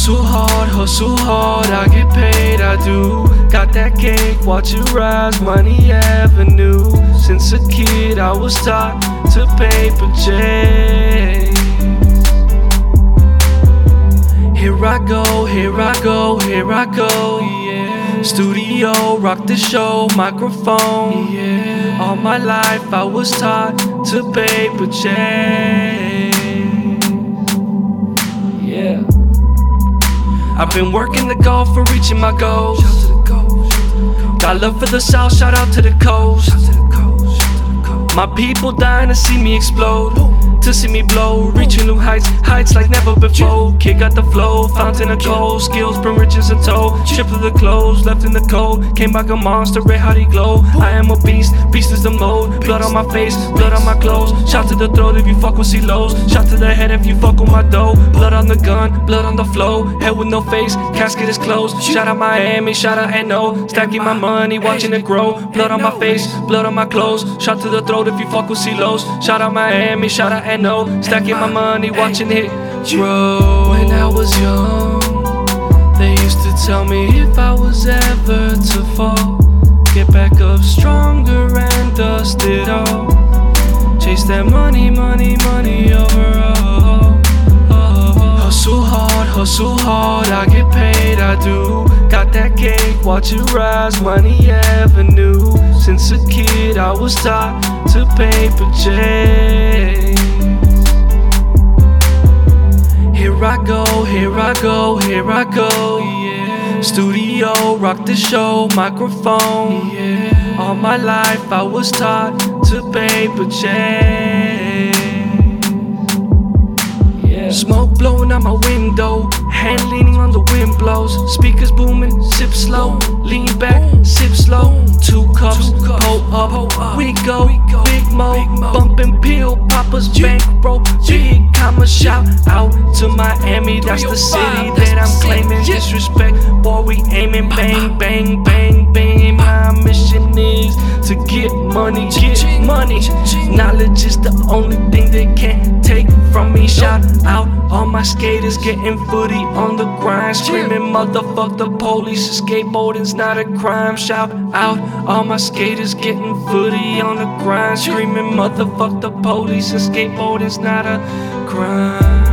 Hustle hard, I get paid, I do. Got that cake, watch it rise, Money Avenue. Since a kid, I was taught to paper chase. Here I go, here I go, here I go, yeah. Studio, rock the show, microphone, yeah. All my life I was taught to paper chase, yeah. I've been working the goal for reaching my goals. Got love for the South, shout out to the coast. My people dying to see me explode, to see me blow, reaching new heights, heights like never before. Kid got the flow, fountain of gold, skills bring riches in tow. Stripped of the clothes, left in the cold, came back a monster, red hot he glow. I am a beast, beast is the mode. Blood on my face, blood on my clothes. Shot to the throat if you fuck with C-Lows. Shot to the head if you fuck with my dough. Blood on the gun, blood on the flow. Head with no face, casket is closed. Shout out Miami, shout out NO. Stacking my money, watching it grow. Blood on my face, blood on my clothes. Shot to the throat if you fuck with C-Lows. Shout out Miami, shout out NO. Stacking my money, watching it grow. When I was young, they used to tell me if I was ever to fall, get back up stronger and dust it all. Chase that money, money, money overall. Hustle hard, I get paid, I do. Got that cake, watch it rise, Money Avenue. Since a kid, I was taught to paper chase. Here I go, here I go, here I go, yeah. Studio, rock the show, microphone, yeah. All my life I was taught to paper chase, yeah. Smoke blowing out my window, hand leaning on the wind blows. Speakers booming, sip slow, lean back, sip slow. 2 cups, pull up, we go, Big Mo, bumping pill, poppers, bankroll, big comma. Shout out to Miami, that's the city that I'm claiming. Disrespect, boy, we aiming, bang, bang, bang, bang. My mission is to get money, Knowledge is the only thing they can't take from me. Shout out all my skaters getting footy on the grind, screaming motherfuck the police, skateboarding's not a crime. Shout out all my skaters getting footy on the grind, screaming motherfuck the police, and skateboarding's not a crime.